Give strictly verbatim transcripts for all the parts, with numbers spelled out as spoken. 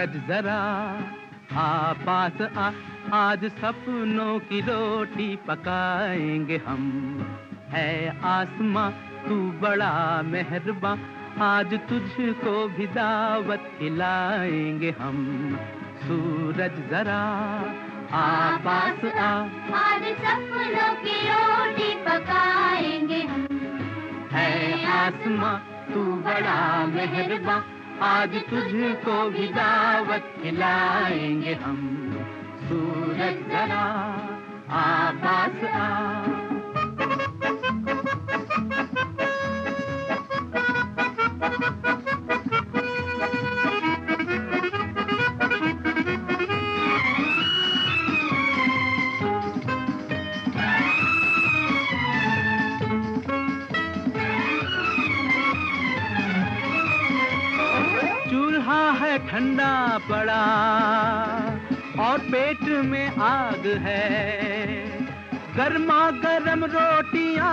सूरज जरा आ पास आ, आज सपनों की रोटी पकाएंगे हम। है आसमां तू बड़ा मेहरबां, आज तुझको भी दावत खिलाएंगे हम। सूरज जरा आ पास आ, आज सपनों की रोटी पकाएंगे हम। है आसमां तू बड़ा मेहरबां, आज तुझको भी दावत खिलाएंगे हम। सूरज जरा आ पास आ। चूल्हा है ठंडा पड़ा और पेट में आग है, गर्मा गर्म रोटियां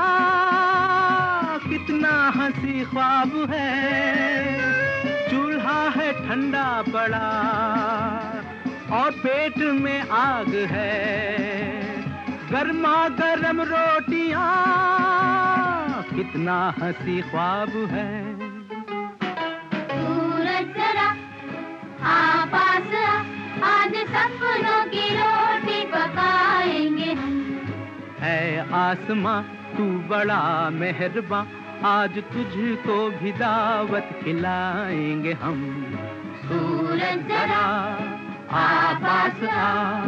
कितना हंसी ख्वाब है। चूल्हा है ठंडा पड़ा और पेट में आग है, गर्मा गर्म रोटियां कितना हंसी ख्वाब है। आ पास आ, आज सपनों की रोटी पकाएंगे हम। है आसमां तू बड़ा मेहरबां, आज तुझको भी दावत खिलाएंगे हम। सूरज जरा आ पास आ।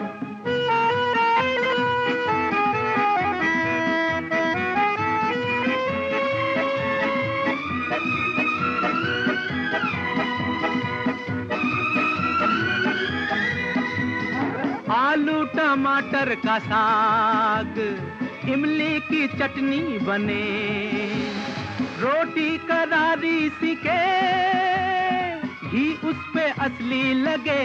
आलू टमाटर का साग, इमली की चटनी बने, रोटी करारी सीखे घी उस पे असली लगे।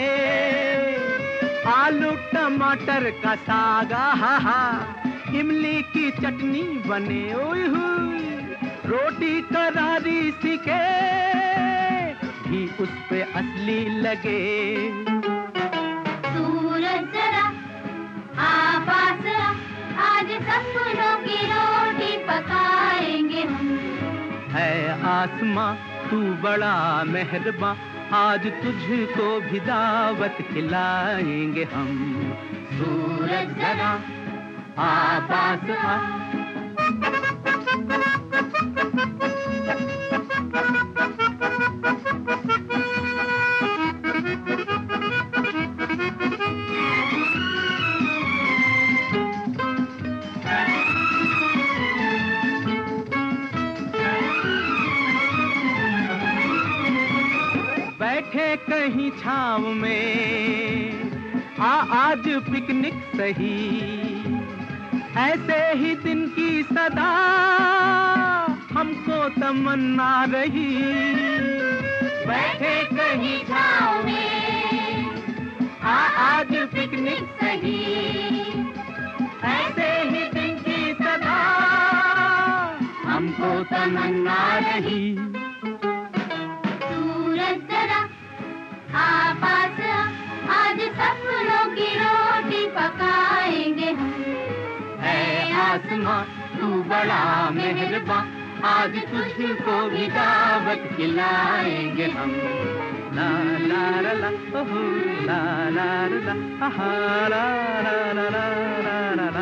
आलू टमाटर का साग हा हा, इमली की चटनी बने, ओए हुई रोटी करारी सीखे घी उस पे असली लगे। आज सपनों की रोटी पकाएंगे हम। है आसमां तू बड़ा मेहरबां, आज तुझको भी दावत खिलाएंगे हम। सूरज जरा आ पास आ। बैठे कहीं छाँव में आ आज पिकनिक सही, ऐसे ही दिन की सदा हमको तमन्ना रही। बैठे कहीं छाँव में आ आज पिकनिक सही, ऐसे ही दिन की सदा हमको तमन्ना रही। आ पास आ, आज सपनों की रोटी पकाएंगे हम। है आसमां तू बड़ा मेहरबां, आज तुझको भी दावत खिलाएंगे हम। ला ला ला ला ओहो ला ला ला ला ला ला ला ला ला ला।